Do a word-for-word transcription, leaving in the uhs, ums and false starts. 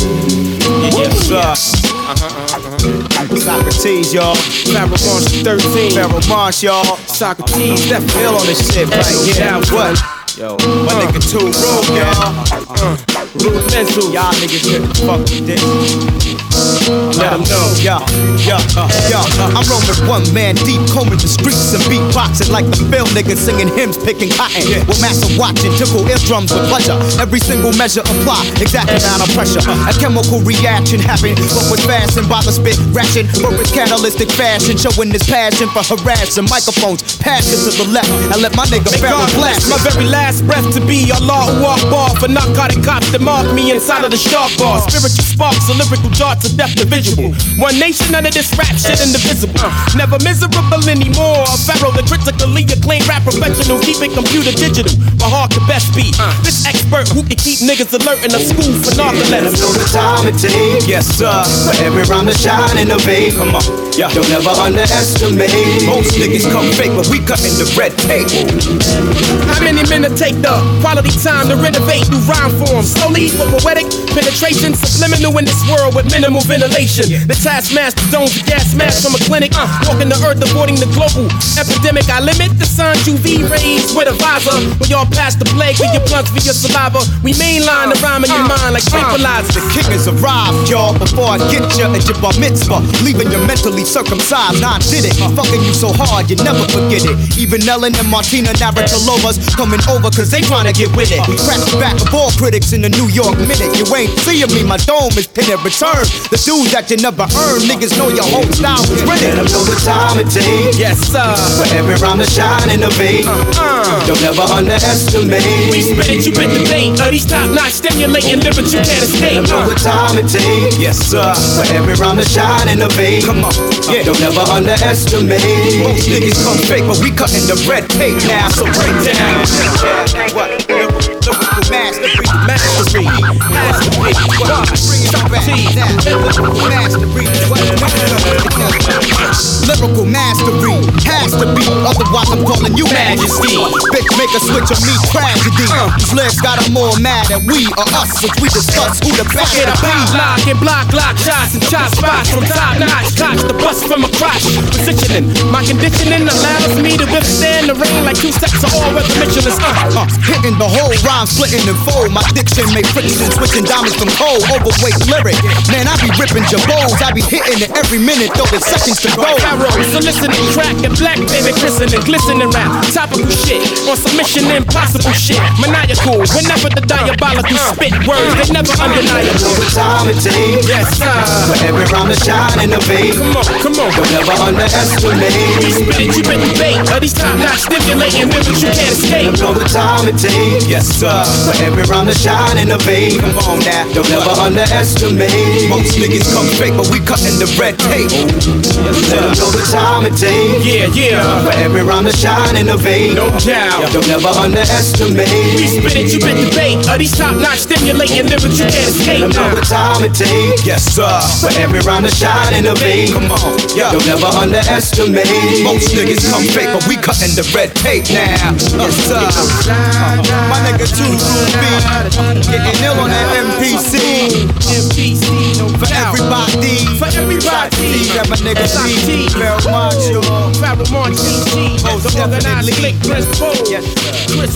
Yes, sir. Uh-huh, uh-huh. Socrates, y'all. Pharaoh Marsh thirteen. Pharaoh Marsh, y'all. Socrates, that feel on this shit right here. Now what? Yo, my uh, nigga too rude, y'all. Uh, rude mental. Y'all niggas couldn't fuck with this. Let them know. Yo, yo, uh, yo. Uh, I'm roaming one man deep, combing the streets and beatboxing like the film niggas singing hymns, picking cotton. Yeah. With massive watching, tickle eardrums with pleasure. Every single measure apply, exact amount of pressure. A chemical reaction happened, but was fastened by the spit ration. For its catalytic fashion, showing his passion for harassing microphones. Pass it to the left, and let my nigga Pharaoh blast. My very last breath to be Allahu Akbar for narcotic cops that mark me inside of the shark bar. Spiritual sparks, a lyrical darts of depth to visual. One nation under this rap shit indivisible. Never miserable anymore. A pharaoh that critically acclaimed rap professional, keeping computer digital. My heart the best beat. This expert who can keep niggas alert in a school for narcolepsy. Let them know the time it takes. Yes, sir. For every rhyme to shine, innovate. Come on, yeah. Don't ever underestimate. Most niggas come fake, but we cutting the red tape. How many men to take the quality time to renovate new rhyme forms? Slowly for poetic penetration, subliminal in this world with minimal ventilation. The taskmaster domes the gas mask from a clinic. Uh, walking the earth, avoiding the global epidemic. I limit the sun's U V rays with a visor. When y'all pass the plague with your blunts for your saliva, we mainline the rhyme in your mind like tranquilizer. The king has arrived, y'all. Before I get you at your bar mitzvah, leaving you mentally circumcised. Nah, I did it. Fucking you so hard, you never forget it. Even Ellen and Martina Navratilova coming over cause they tryna get with it. Crack the back of all critics in the New York Minute. You ain't seeing me, my dome is pin and return. The dudes that you never earned, niggas know your whole style is ready. Let them know the time it takes. Yes, sir. For every rhyme to shine, innovate. Uh, uh. Don't ever underestimate. We spit it, you bit the bait. Uh, these top notch stimulating lyrics you can't escape. Let them know the time it takes. Yes, sir. For every rhyme to shine, innovate. Come on, yeah. Don't ever underestimate. Most niggas come fake, but we cutting the red tape now. So break down. What? Lyrical mastery, mastery, mastery. What? Bring it back now. Lyrical mastery. Lyrical mastery has to be, otherwise I'm calling you majesty. Bitch, make a switch on me, tragedy. These lyrics got them more mad at we or us as we discuss who the best is. Pop lock and block lock shots and chop spots from top notch. Coach the bus from a crotch. Positioning, my conditioning allows me to withstand the rain like two steps of all weather Michelin's. Uh, uh, hitting the whole rhyme, splitting and fold. My diction make friction, switching diamonds from cold. Overweight lyric, man, I be ripping jabos. I be hitting it every minute, though there's seconds to go. So listening, track and black baby christening, glistening rap, topical shit on some mission impossible shit. Maniacal, whenever the diabolical spit words, they never undeniable. The time it takes, yes sir. For every rhyme to shine, innovate. Come on, come on. Don't ever underestimate. We spit it, you bit the bait. Of these top notch stimulating lyrics you can't escape. Let them know the time it takes, yes sir. For every rhyme to shine, innovate. Come on now, don't ever underestimate. Most niggas come fake, but we cutting the red tape. Yes sir. Know the time it takes. Yeah, yeah. For every rhyme to shine, innovate. No doubt. Don't ever underestimate. We spit it, you bit the bait. Of these top notch stimulating lyrics you can't escape. Let them know the time it takes. Yes sir. For every rhyme to shine, innovate. Come on, yeah. Don't ever underestimate. Most niggas come fake, but we cutting the red tape now. Yes sir. Uh, my nigga Too Rude B, getting ill on that M P C. M P C, no for everybody. For everybody. Got my nigga T. Pharaoh March, Pharaoh March, T G. Most The organized definitely. click, Chris Paul. Yes sir. Chris